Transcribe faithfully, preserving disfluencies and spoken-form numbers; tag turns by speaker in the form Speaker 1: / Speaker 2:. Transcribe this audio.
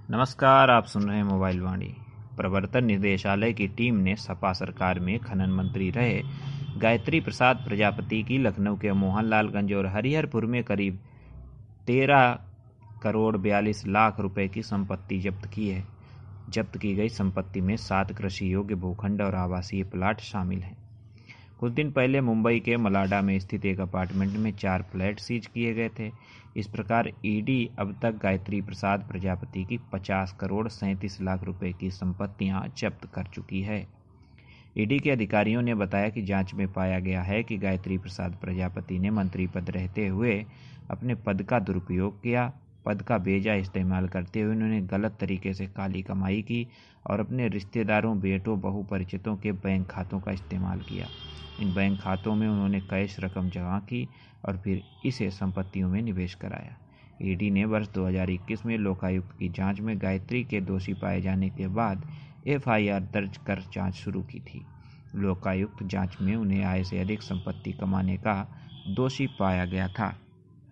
Speaker 1: नमस्कार, आप सुन रहे हैं मोबाइल वाणी। प्रवर्तन निदेशालय की टीम ने सपा सरकार में खनन मंत्री रहे गायत्री प्रसाद प्रजापति की लखनऊ के मोहनलालगंज और हरिहरपुर में करीब तेरह करोड़ बयालीस लाख रुपए की संपत्ति जब्त की है। जब्त की गई संपत्ति में सात कृषि योग्य भूखंड और आवासीय प्लाट शामिल हैं। कुछ दिन पहले मुंबई के मलाडा में स्थित एक अपार्टमेंट में चार फ्लैट सीज किए गए थे। इस प्रकार ईडी अब तक गायत्री प्रसाद प्रजापति की पचास करोड़ सैंतीस लाख रुपए की संपत्तियां जब्त कर चुकी है। ईडी के अधिकारियों ने बताया कि जांच में पाया गया है कि गायत्री प्रसाद प्रजापति ने मंत्री पद रहते हुए अपने पद का दुरुपयोग किया। पद का बेजा इस्तेमाल करते हुए उन्होंने गलत तरीके से काली कमाई की और अपने रिश्तेदारों, बेटों, बहु परिचितों के बैंक खातों का इस्तेमाल किया। इन बैंक खातों में उन्होंने कैश रकम जमा की और फिर इसे संपत्तियों में निवेश कराया। ईडी ने वर्ष दो हज़ार इक्कीस में लोकायुक्त की जांच में गायत्री के दोषी पाए जाने के बाद एफआईआर दर्ज कर जांच शुरू की थी। लोकायुक्त जांच में उन्हें आय से अधिक संपत्ति कमाने का दोषी पाया गया था।